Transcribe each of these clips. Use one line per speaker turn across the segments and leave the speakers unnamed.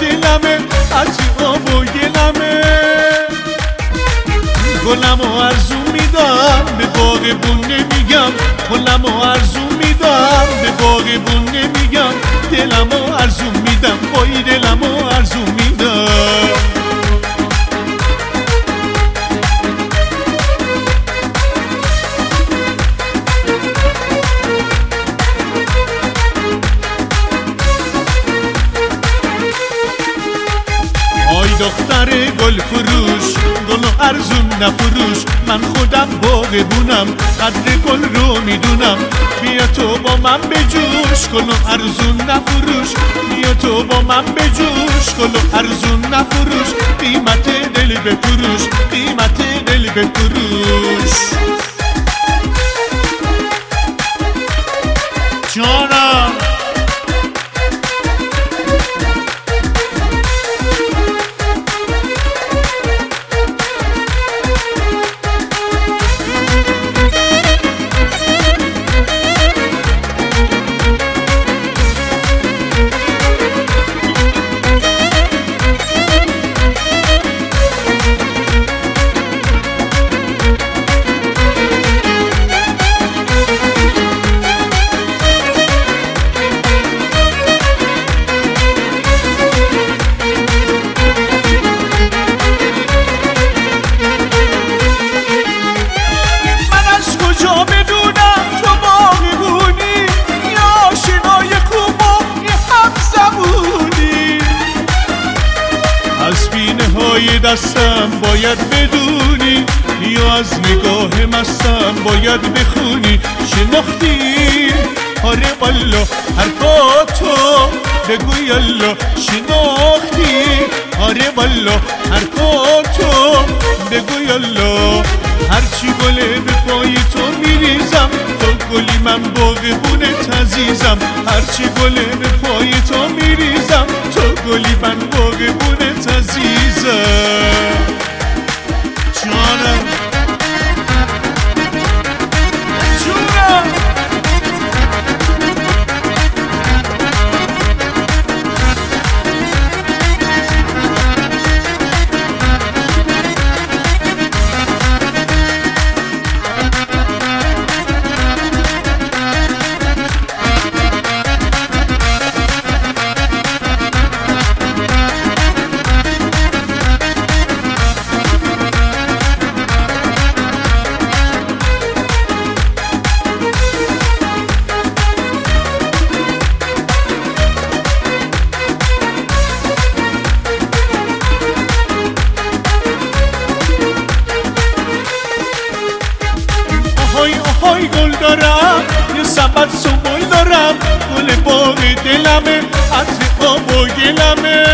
دلمه عطر آب و گلمه گلمو آرزو میدم به باغبون نمیگم گلمو آرزو میدم به باغبون نمیگم دلمو آرزو میدم وای دلمو آرزو میدم دختر گل فروش گل و ارزون نفروش من خودم باغبونم قدر گل رو میدونم بیا تو با من بجوش گل و ارزون نفروش بیا تو با من بجوش گل و ارزون نفروش قیمت دل بفروش قیمت دل بفروش جانم دستم باید بدونی یا از نگاه مستم باید بخونی شناختی آره والا حرفاتو بگو یالا شناختی آره والا حرفاتو بگو یالا هرچی گله به پای تو میریزم تو گلی من باغبونت عزیزم هرچی گله به پای تو میریزم تو گلی من باغبونت عزیزم جانم جونم آهای گل دارم یه سبت سنبول دارم گل باغ دلمه عطر آب و گلمه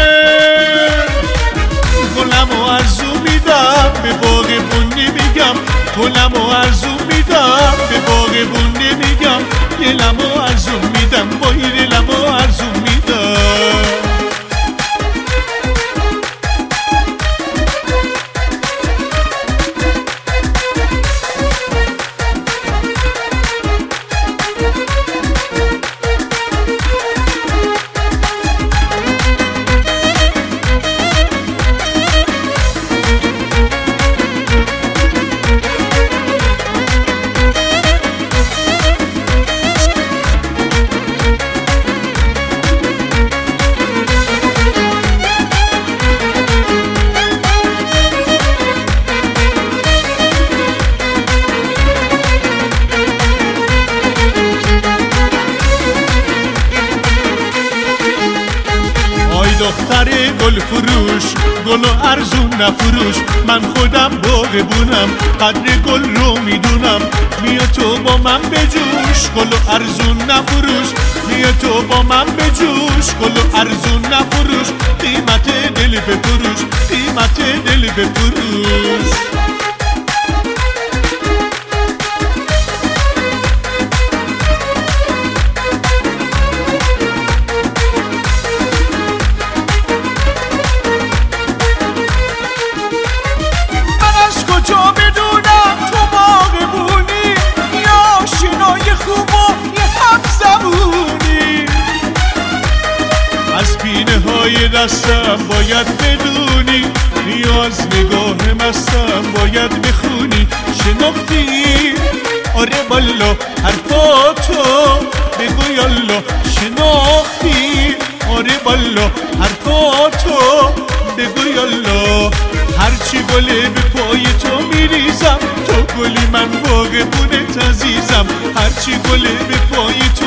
گلمو آرزو میدم به باغبون نمیگم گلمو آرزو میدم به باغبون نمیگم دلمو آرزو میدم وای دلمو آرزو میدم دختر گل فروش گل و ارزون نفروش من خودم باغبونم قدر گل رو میدونم بیا تو با من بجوش گل و ارزون نفروش بیا تو با من بجوش گل و ارزون نفروش قیمت دل بفروش قیمت دل بفروش دستم مستم باید بدونی، نیاز نگاه مستم باید بخونی. شناختی؟ آره والا حرفاتو بگو یالا. شناختی؟ آره والا حرفاتو بگو یالا. هرچی گله به پای تو میریزم، تو گلی من باغبونت عزیزم. هرچی گله به پای